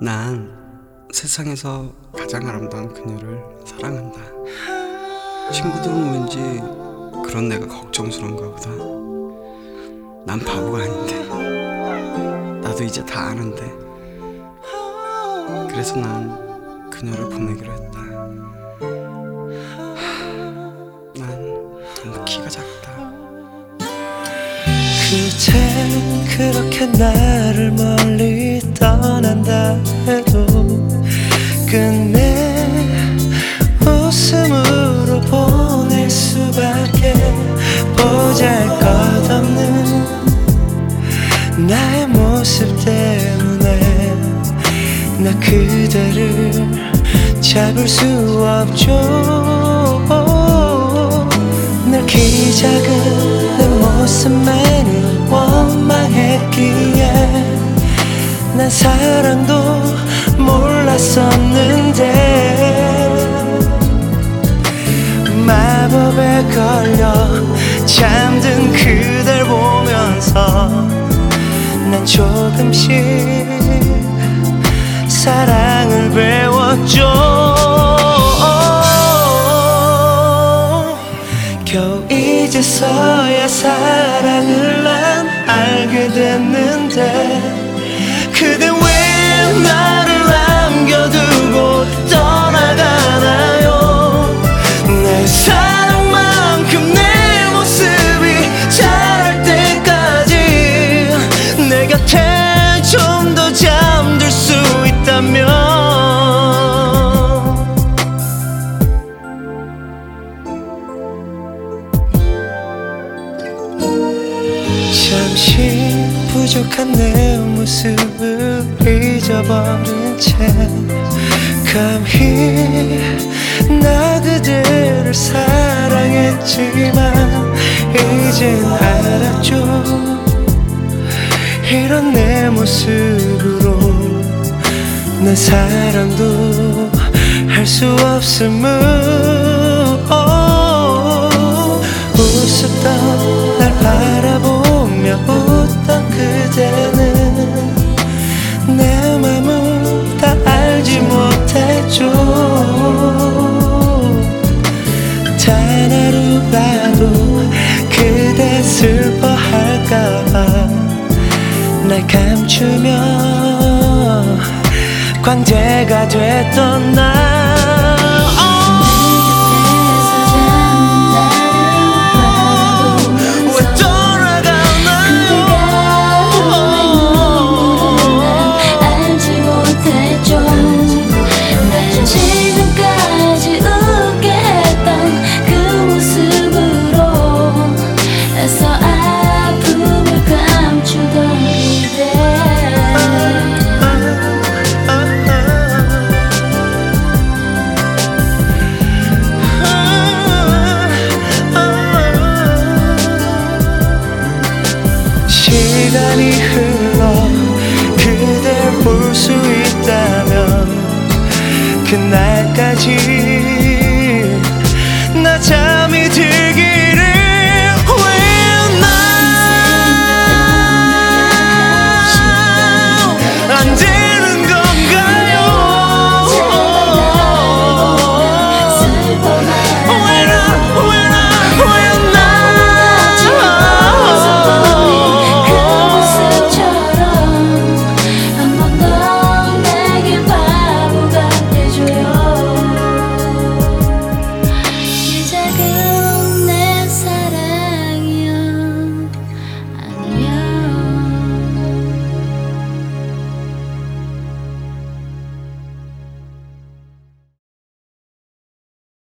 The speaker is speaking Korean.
난 세상에서 가장 아름다운 그녀를 사랑한다. 친구들은 왠지 그런 내가 걱정스러운가 보다. 난 바보가 아닌데, 나도 이제 다 아는데. 그래서 난 그녀를 보내기로 했다. 난 너무 키가 작다. 그댄 그렇게 나를 멀리 떠난다 해도 끝내 웃음으로 보낼 수밖에. 보잘것없는 나의 모습 때문에 나 그대를 잡을 수 없죠. 늘 키 작은 내 모습만을 원망했기에 난 사랑도 몰랐었는데, 마법에 걸려 잠든 그댈 보면서 난 조금씩 사랑을 배웠죠. 겨우 이제서야 사랑을 난 알게 됐는데, 그댄 왜 나를 남겨두고 떠나가나요? 내 사랑만큼 내 모습이 자랄 때까지 내 곁에 좀 더 잠들 수 있다면. 잠시 부족한 내 모습을 잊어버린 채 감히 나 그대를 사랑했지만 이젠 알았죠. 이런 내 모습으로 난 사랑도 할 수 없음을. 웃었던 날 바라보며 웃던 그대는 내 맘을 다 알지 못했죠. 단 하루라도 그대 슬퍼할까봐 날 감추며 광대가 됐던 날. 시간이 흘러 그댈 볼 수 있다면 그날